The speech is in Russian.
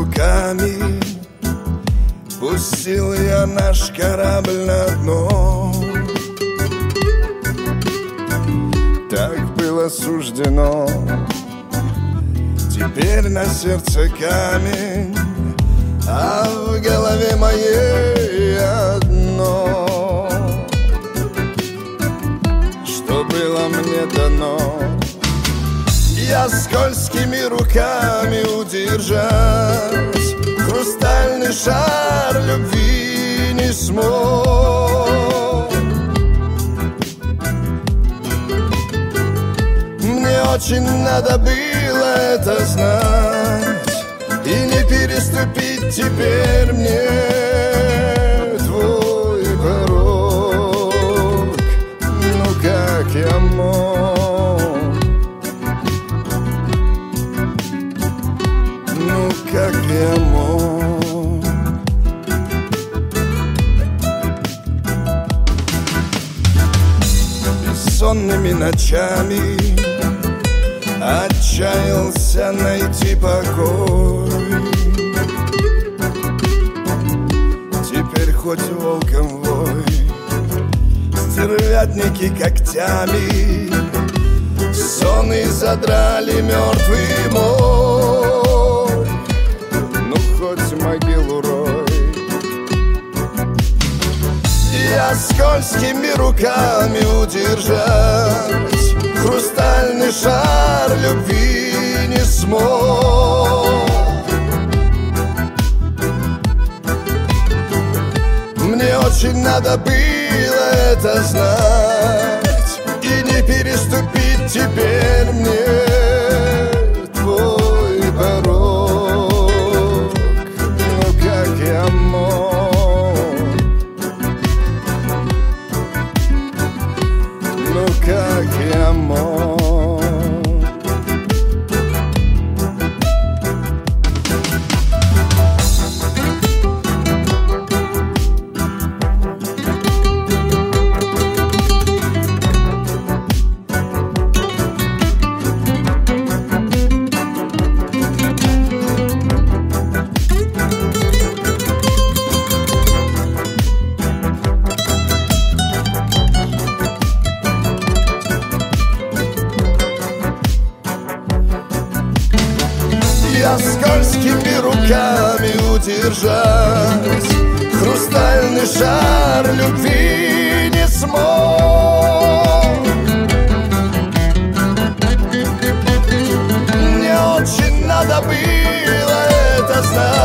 руками пустил я наш корабль на дно. Так было суждено. Теперь на сердце камень, а в голове моей одно, что было мне дано. Я скользкими руками удержать хрустальный шар любви не смог. Мне очень надо было это знать и не переступить теперь мне твой порог. Ну как я мог? Ну как я мог? Бессонными ночами отчаялся найти покой. Теперь хоть волком вой, стервятники когтями сонный задрали мертвый мой. Ну хоть могилу рой. Я скользкими руками удержать хрустальный шар любви не смог. Мне очень надо было это знать и не переступить теперь мне твой порог. Ну как я мог? Ну как я мог? Я скользкими руками удержать хрустальный шар любви не смог. Мне очень надо было это знать